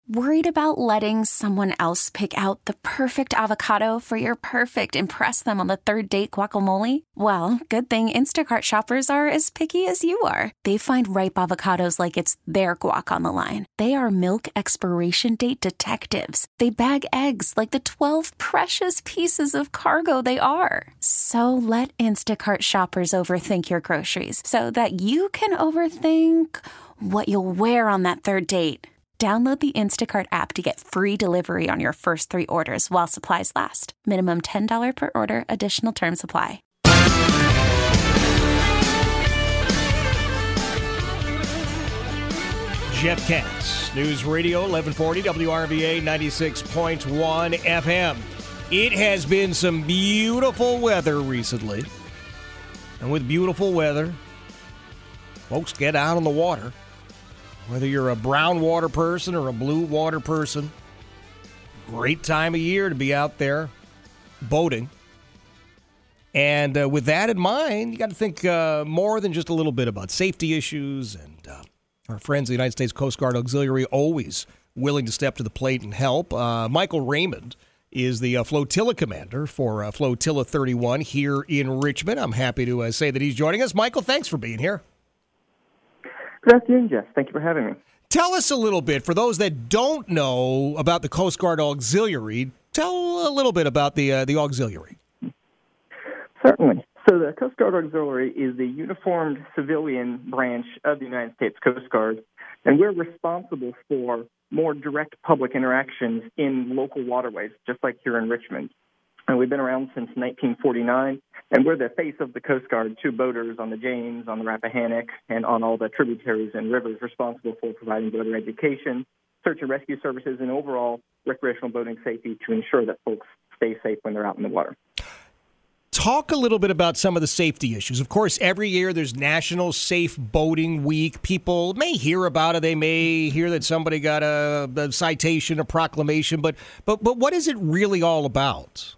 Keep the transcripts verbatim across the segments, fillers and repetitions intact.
Worried about letting someone else pick out the perfect avocado for your perfect impress them on the third date guacamole? Well, good thing Instacart shoppers are as picky as you are. They find ripe avocados like it's their guac on the line. They are milk expiration date detectives. They bag eggs like the twelve precious pieces of cargo they are. So let Instacart shoppers overthink your groceries so that you can overthink what you'll wear on that third date. Download the Instacart app to get free delivery on your first three orders while supplies last. Minimum ten dollars per order. Additional terms apply. Jeff Katz, News Radio eleven forty, W R V A ninety-six point one F M. It has been some beautiful weather recently. And with beautiful weather, folks get out on the water. Whether you're a brown water person or a blue water person, great time of year to be out there boating. And uh, with that in mind, you got to think uh, more than just a little bit about safety issues. And uh, our friends at the United States Coast Guard Auxiliary always willing to step to the plate and help. Uh, Michael Raymond is the uh, flotilla commander for uh, Flotilla thirty-one here in Richmond. I'm happy to uh, say that he's joining us. Michael, thanks for being here. Good afternoon, Jeff. Thank you for having me. Tell us a little bit, for those that don't know about the Coast Guard Auxiliary, tell a little bit about the uh, the Auxiliary. Certainly. So the Coast Guard Auxiliary is the uniformed civilian branch of the United States Coast Guard, and we're responsible for more direct public interactions in local waterways, just like here in Richmond. And we've been around since nineteen forty-nine, and we're the face of the Coast Guard to boaters on the James, on the Rappahannock, and on all the tributaries and rivers, responsible for providing boater education, search and rescue services, and overall recreational boating safety to ensure that folks stay safe when they're out in the water. Talk a little bit about some of the safety issues. Of course, every year there's National Safe Boating Week. People may hear about it. They may hear that somebody got a, a citation, a proclamation, but, but but what is it really all about?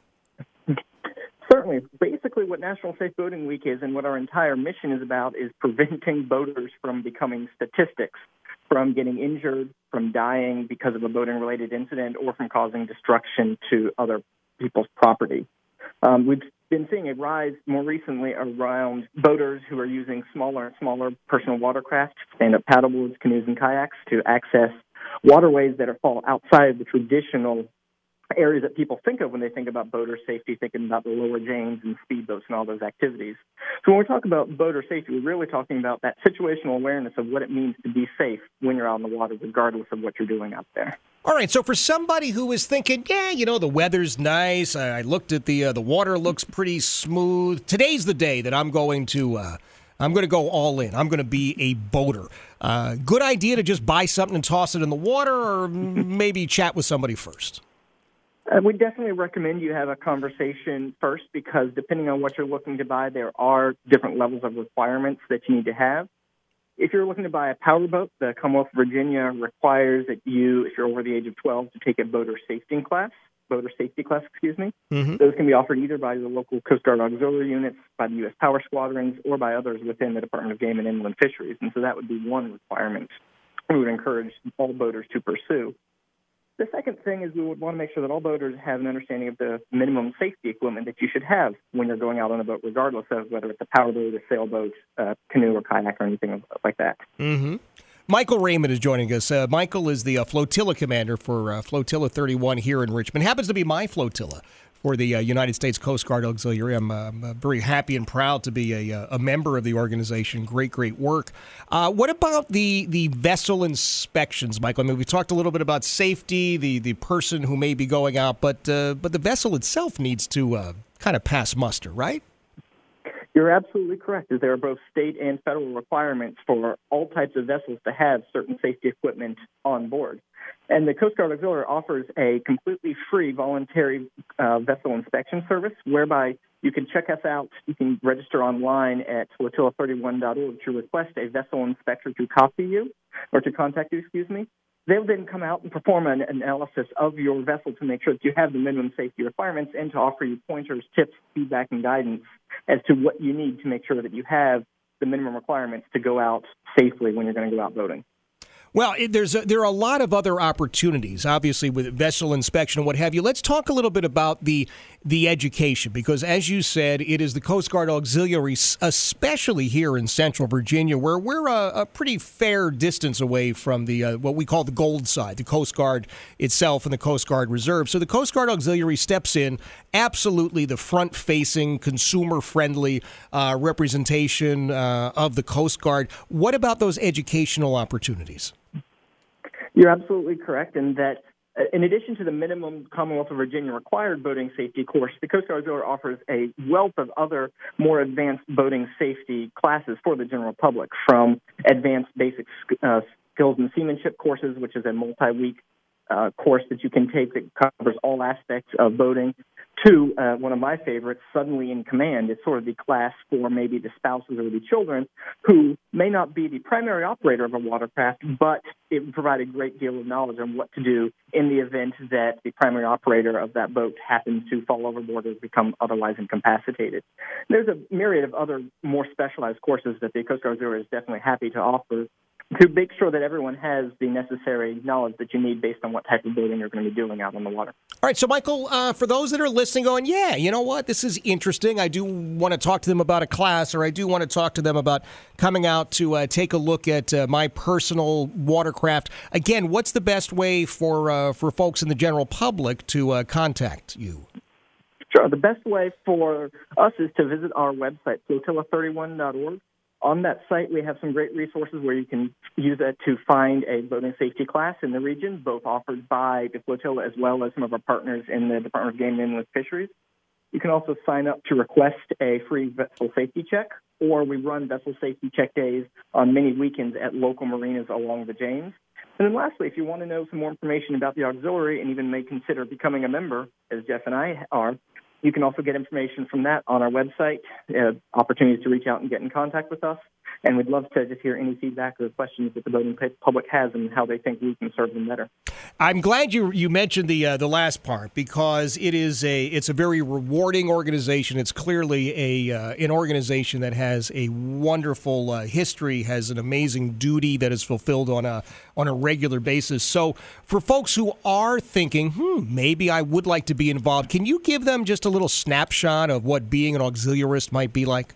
Certainly. Basically, what National Safe Boating Week is and what our entire mission is about is preventing boaters from becoming statistics, from getting injured, from dying because of a boating-related incident, or from causing destruction to other people's property. Um, we've been seeing a rise more recently around boaters who are using smaller and smaller personal watercraft, stand-up paddleboards, canoes, and kayaks to access waterways that are fall outside of the traditional areas that people think of when they think about boater safety, thinking about the lower James and speedboats and all those activities. So when we talk about boater safety, we're really talking about that situational awareness of what it means to be safe when you're out in the water, regardless of what you're doing out there. All right, so for somebody who is thinking, yeah, you know, the weather's nice, I looked at the uh, the water looks pretty smooth. Today's the day that I'm going to uh, I'm going to go all in. I'm going to be a boater. Uh, good idea to just buy something and toss it in the water, or maybe chat with somebody first? Uh, we definitely recommend you have a conversation first, because depending on what you're looking to buy, there are different levels of requirements that you need to have. If you're looking to buy a powerboat, the Commonwealth of Virginia requires that you, if you're over the age of twelve, to take a boater safety class, boater safety class, excuse me. Mm-hmm. Those can be offered either by the local Coast Guard auxiliary units, by the U S Power Squadrons, or by others within the Department of Game and Inland Fisheries. And so that would be one requirement we would encourage all boaters to pursue. The second thing is we would want to make sure that all boaters have an understanding of the minimum safety equipment that you should have when you're going out on a boat, regardless of whether it's a powerboat, a sailboat, a canoe, or kayak, or anything like that. Mm-hmm. Michael Raymond is joining us. Uh, Michael is the uh, flotilla commander for uh, Flotilla thirty-one here in Richmond. Happens to be my flotilla for the uh, United States Coast Guard Auxiliary. I'm, uh, I'm uh, very happy and proud to be a, a member of the organization. Great, great work. Uh, what about the the vessel inspections, Michael? I mean, we talked a little bit about safety, the, the person who may be going out, but uh, but the vessel itself needs to uh, kind of pass muster, right? You're absolutely correct. There are both state and federal requirements for all types of vessels to have certain safety equipment on board. And the Coast Guard Auxiliary offers a completely free voluntary uh, vessel inspection service, whereby you can check us out. You can register online at flotilla thirty-one dot org to request a vessel inspector to copy you, or to contact you, excuse me. They'll then come out and perform an analysis of your vessel to make sure that you have the minimum safety requirements, and to offer you pointers, tips, feedback, and guidance as to what you need to make sure that you have the minimum requirements to go out safely when you're going to go out boating. Well, it, there's a, there are a lot of other opportunities, obviously, with vessel inspection and what have you. Let's talk a little bit about the the education, because, as you said, it is the Coast Guard Auxiliary, especially here in Central Virginia, where we're a, a pretty fair distance away from the uh, what we call the gold side, the Coast Guard itself and the Coast Guard Reserve. So the Coast Guard Auxiliary steps in, absolutely the front-facing, consumer-friendly uh, representation uh, of the Coast Guard. What about those educational opportunities? You're absolutely correct in that, uh, in addition to the minimum Commonwealth of Virginia required boating safety course, the Coast Guard Auxiliary offers a wealth of other more advanced boating safety classes for the general public, from advanced basic uh, skills and seamanship courses, which is a multi-week uh, course that you can take that covers all aspects of boating, to uh, one of my favorites, Suddenly in Command. It's sort of the class for maybe the spouses or the children who may not be the primary operator of a watercraft, but it would provide a great deal of knowledge on what to do in the event that the primary operator of that boat happens to fall overboard or become otherwise incapacitated. There's a myriad of other more specialized courses that the Coast Guard Auxiliary is definitely happy to offer to make sure that everyone has the necessary knowledge that you need based on what type of boating you're going to be doing out on the water. All right, so Michael, uh, for those that are listening going, yeah, you know what, this is interesting. I do want to talk to them about a class, or I do want to talk to them about coming out to uh, take a look at uh, my personal watercraft. Again, what's the best way for uh, for folks in the general public to uh, contact you? Sure. The best way for us is to visit our website, flotilla thirty-one dot org. On that site, we have some great resources where you can use that to find a boating safety class in the region, both offered by the flotilla as well as some of our partners in the Department of Game and Inland Fisheries. You can also sign up to request a free vessel safety check, or we run vessel safety check days on many weekends at local marinas along the James. And then lastly, if you want to know some more information about the auxiliary and even may consider becoming a member, as Jeff and I are, you can also get information from that on our website, uh, opportunities to reach out and get in contact with us. And we'd love to just hear any feedback or questions that the boating public has and how they think we can serve them better. I'm glad you you mentioned the uh, the last part, because it is a it's a very rewarding organization. It's clearly a uh, an organization that has a wonderful uh, history, has an amazing duty that is fulfilled on a on a regular basis. So for folks who are thinking, hmm, maybe I would like to be involved, can you give them just a little snapshot of what being an auxiliarist might be like?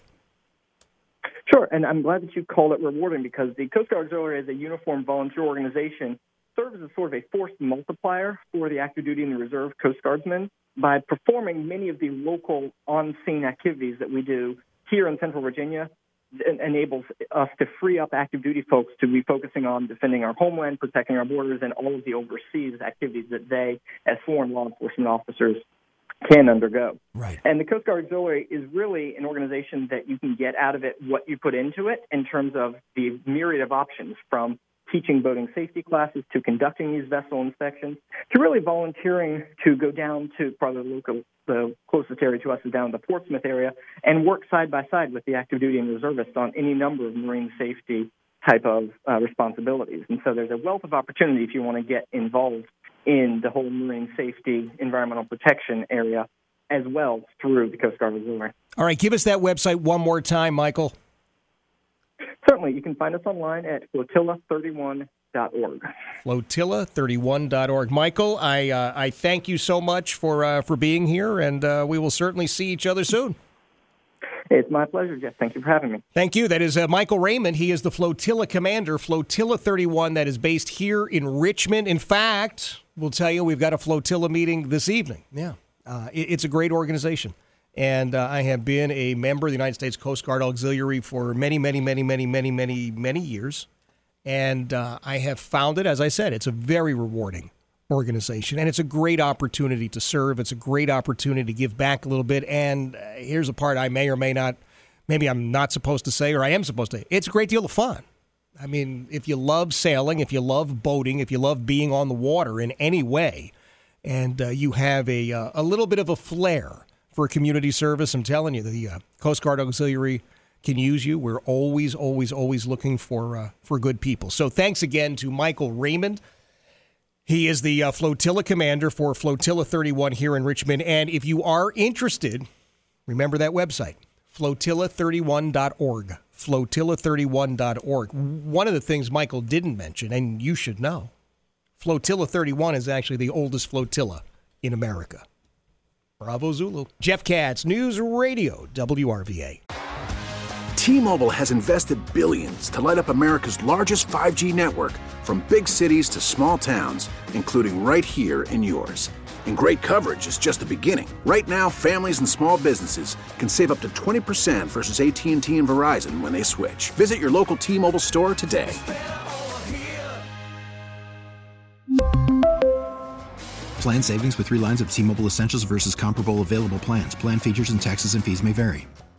Sure, and I'm glad that you called it rewarding, because the Coast Guard Auxiliary, as a uniform volunteer organization, serves as sort of a force multiplier for the active duty and the reserve Coast Guardsmen by performing many of the local on-scene activities that we do here in Central Virginia. It enables us to free up active duty folks to be focusing on defending our homeland, protecting our borders, and all of the overseas activities that they, as foreign law enforcement officers, can undergo. Right. And the Coast Guard Auxiliary is really an organization that you can get out of it what you put into it in terms of the myriad of options, from teaching boating safety classes to conducting these vessel inspections to really volunteering to go down to probably the local, the closest area to us is down in the Portsmouth area, and work side by side with the active duty and reservists on any number of marine safety type of uh, responsibilities. And so there's a wealth of opportunity if you want to get involved in the whole marine safety, environmental protection area as well through the Coast Guard Auxiliary. All right, give us that website one more time, Michael. Certainly. You can find us online at flotilla thirty-one dot org. flotilla thirty-one dot org. Michael, I uh, I thank you so much for uh, for being here, and uh, we will certainly see each other soon. It's my pleasure, Jeff. Thank you for having me. Thank you. That is uh, Michael Raymond. He is the flotilla commander, Flotilla thirty-one, that is based here in Richmond. In fact, we'll tell you, we've got a flotilla meeting this evening. Yeah, uh, it, it's a great organization. And uh, I have been a member of the United States Coast Guard Auxiliary for many, many, many, many, many, many, many years. And uh, I have found it, as I said, it's a very rewarding organization. And it's a great opportunity to serve. It's a great opportunity to give back a little bit. And uh, here's a part I may or may not, maybe I'm not supposed to say, or I am supposed to. It's a great deal of fun. I mean, if you love sailing, if you love boating, if you love being on the water in any way, and uh, you have a, uh, a little bit of a flair for community service, I'm telling you, the uh, Coast Guard Auxiliary can use you. We're always, always, always looking for uh, for good people. So thanks again to Michael Raymond. He is the uh, flotilla commander for Flotilla thirty-one here in Richmond. And if you are interested, remember that website, flotilla thirty-one dot org. flotilla thirty-one dot org. One of the things Michael didn't mention, and you should know, Flotilla thirty-one is actually the oldest flotilla in America. Bravo Zulu. Jeff Katz, News Radio, W R V A. T-Mobile has invested billions to light up America's largest five G network, from big cities to small towns, including right here in yours. And great coverage is just the beginning. Right now, families and small businesses can save up to twenty percent versus A T and T and Verizon when they switch. Visit your local T-Mobile store today. Plan savings with three lines of T-Mobile Essentials versus comparable available plans. Plan features and taxes and fees may vary.